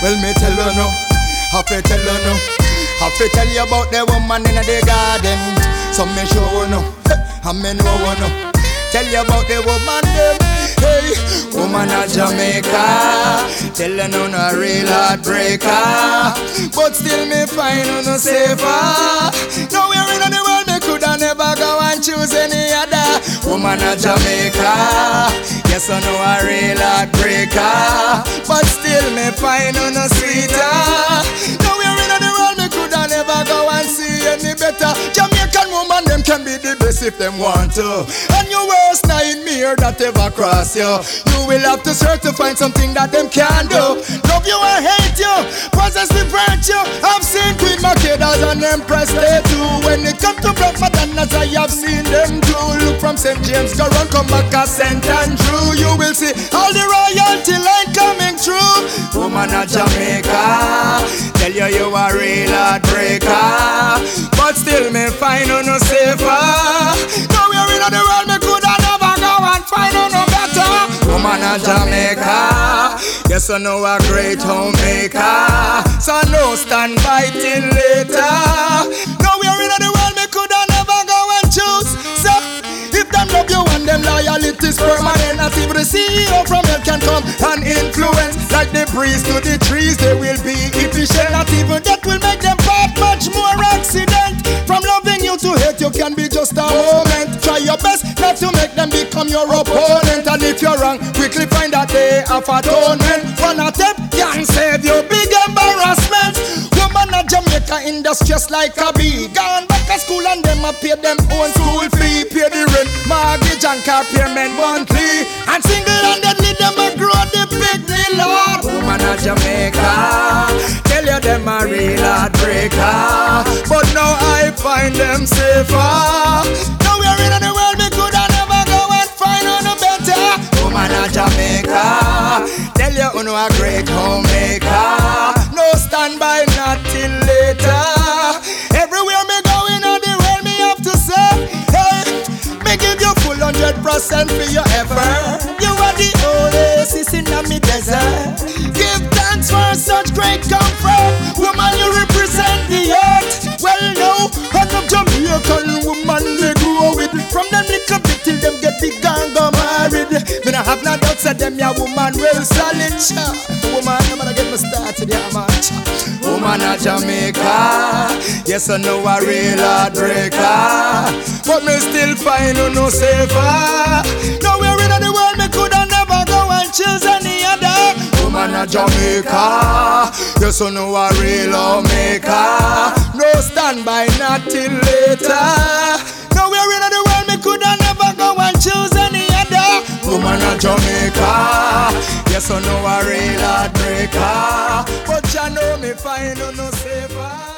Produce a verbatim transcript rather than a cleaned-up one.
Well, me tell you no, have to tell you no, have to tell you about the woman in the garden. So me show you no, and me know you no. Tell you about the woman them. Hey, woman of Jamaica, tell you no no real heartbreaker, but still me find you no safer. Nowhere in the world me coulda never go and choose any other. Woman of Jamaica, yes I know a real heartbreaker, but still me find you no sweeter. Nowhere in the world me coulda never go and see any better. Jamaican woman them can be the best if them want to, and your worst nightmare that ever cross you, you will have to search to find something that them can do. Love you or hate you, possess the virtue. I've seen Queen Makedas and Empress they too. When it comes to Black Madanas, I have seen them too. Look from Saint James, go run, come back a Saint Andrew. You will see all the royalty line coming through. Woman of Jamaica, tell you you a real heartbreaker, but still me find you no safer. Nowhere in the world me coulda never go and find you no better. Woman of Jamaica, yes I know a great homemaker, so no stand by till later. Nowhere in the world me coulda never go and choose. So if them love you and them loyalty is permanent, not even the C E O from hell can come and influence. Like the breeze to the trees, they will be efficient. Not even that will make them part much more accident. From loving you to hate you can be just a moment. Try your best not to make them become your opponent. And if you're wrong, quickly find a day of atonement. One attempt can save you big embarrassment. Woman of Jamaica industrious like a bee. Gone back to school and them a pay them own school fee. Pay the rent, mortgage and car payment monthly. And single-handedly them a grow the big Lord. Woman of Jamaica, tell you them a real heartbreaker, but now I find them safer. Nowhere in the world me coulda never go and find no better. Woman of Jamaica, tell you you know a great homemaker, no stand by not till later. Everywhere me go in the world me have to say, hey, me give you full hundred percent for your effort. You are the oasis in me desert. Give thanks for such great comfort. Woman, you represent the earth. Well, no, I'm a Jamaican woman they grow with. From them little bit till them get big and go married. Me not have no doubts that them ya woman well solid. Cha. Woman, I'm gonna get me started, yeah man. Woman of Jamaica, yes I know a real heartbreaker, but me still find you no safer. Nowhere in the world me coulda never go and choose any other. Woman of Jamaica, yes I know a real homemaker, no stand by not till later. Nowhere in the world me coulda never go and choose any other. Woman of Jamaica, yes I know a real heartbreaker, but you know me find you no safer.